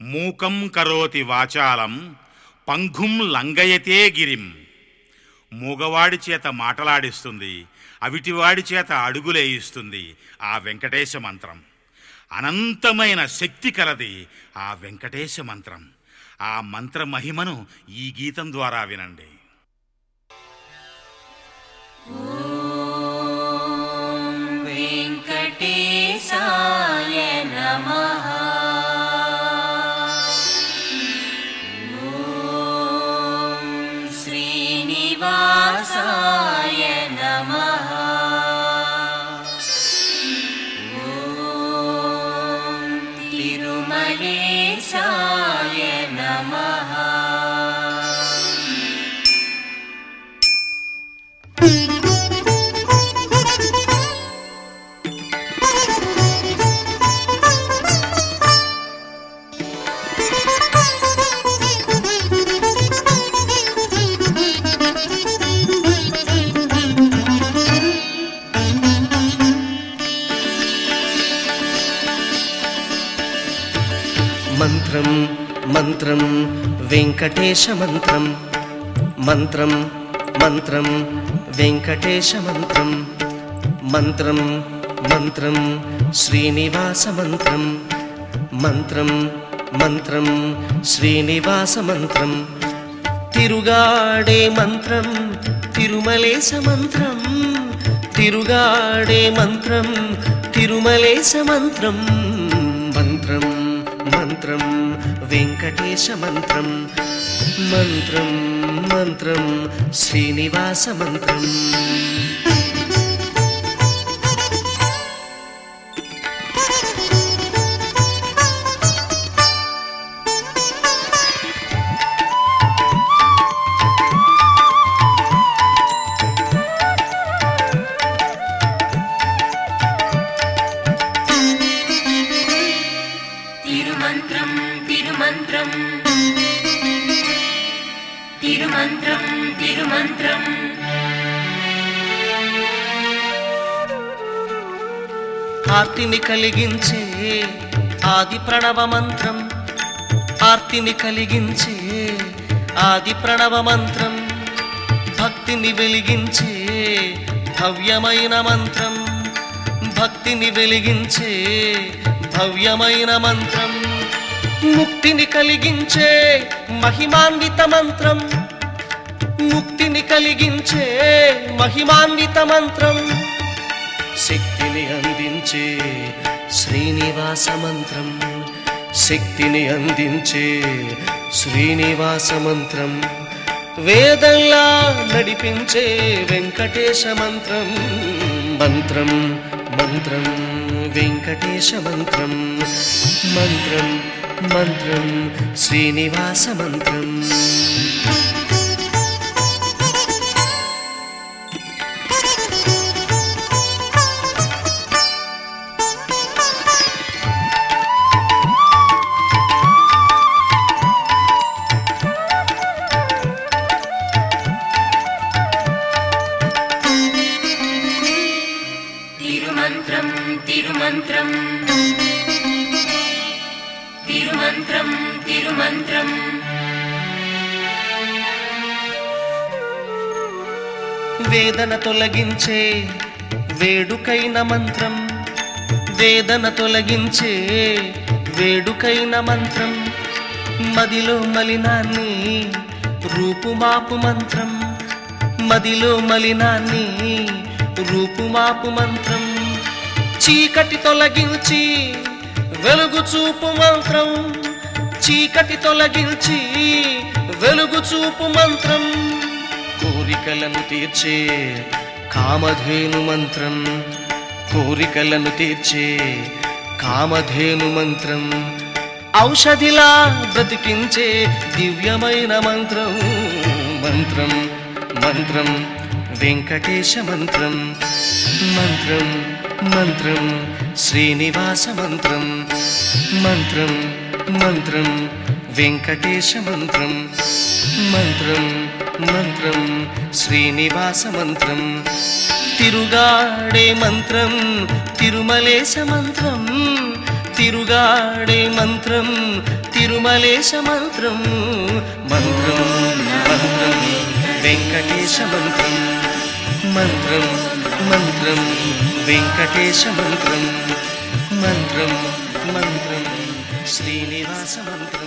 మూకం కరోతి వాచాలం పంఘుం లంఘయతే గిరిం. మూగవాడి చేత మాటలాడిస్తుంది, అవిటివాడి చేత అడుగులేయిస్తుంది ఆ వెంకటేశ మంత్రం. అనంతమైన శక్తి కలది ఆ వెంకటేశ మంత్రం. ఆ మంత్ర మహిమను ఈ గీతం ద్వారా వినండి. వెంకటేశాయ నమః. ఓం శ్రీనివాసాయ నమః. ఓం తిరుమలేశాయ నమః. మంత్రం మంత్రం వెంకటేశ మంత్రం. మంత్రం మంత్రం వెంకటేశ మంత్రం. మంత్రం మంత్రం శ్రీనివాస మంత్రం. మంత్రం మంత్రం శ్రీనివాస మంత్రం. తిరుగాడే మంత్రం తిరుమలేశ మంత్రం. తిరుగాడే మంత్రం తిరుమలేశ మంత్రం. మంత్రం మంత్రం వెంకటేశ మంత్రం. మంత్రం మంత్రం శ్రీనివాస మంత్రం. తిరుమంత్రం తిరుమంత్రం తిరుమంత్రం తిరుమంత్రం. ఆర్తిని కలిగించే ఆది ప్రణవ మంత్రం. ఆర్తిని కలిగించే ఆది ప్రణవ మంత్రం. భక్తిని వెలిగించే భవ్యమైన మంత్రం. భక్తిని వెలిగించే భవ్యమైన మంత్రం. ముక్తిని కలిగించే మహిమాన్విత మంత్రం. ముక్తిని కలిగించే మహిమాన్విత మంత్రం. శక్తిని అందించే శ్రీనివాస మంత్రం. శక్తిని అందించే శ్రీనివాస మంత్రం. వేదంలా నడిపించే వెంకటేశ మంత్రం. మంత్రం మంత్రం వెంకటేశ మంత్రం. మంత్రం మంత్రం శ్రీనివాస మంత్రం. తిరుమంత్రం తిరుమంత్రం తిరుమంత్రం తిరుమంత్రం. వేదన తొలగించే వేడుకైన మంత్రం. వేదన తొలగించే వేడుకైన మంత్రం. మదిలో మలినాన్ని రూపుమాపు మంత్రం. మదిలో మలినాన్ని రూపుమాపు మంత్రం. చీకటి తొలగించి వెలుగు చూపు మంత్రం. చీకటి తొలగించి వెలుగు చూపు మంత్రం. కోరికలను తీర్చే కామధేను మంత్రం. కోరికలను తీర్చే కామధేను మంత్రం. ఔషధిలా బ్రతికించే దివ్యమైన మంత్రం. మంత్రం మంత్రం వెంకటేశ మంత్రం. మంత్రం మంత్రం శ్రీనివాస మంత్రం. మంత్రం మంత్రం వెంకటేశ మంత్రం. మంత్రం మంత్రం శ్రీనివాస మంత్రం. తిరుగాడే మంత్రం తిరుమలేశ మంత్రం. తిరుగాడే మంత్రం తిరుమలేశ మంత్రం మంత్రం మంత్రం వెంకటేశ మంత్రం మంత్రం మంత్రం వెంకటేశ మంత్రం మంత్రం మంత్రం శ్రీనివాస మంత్రం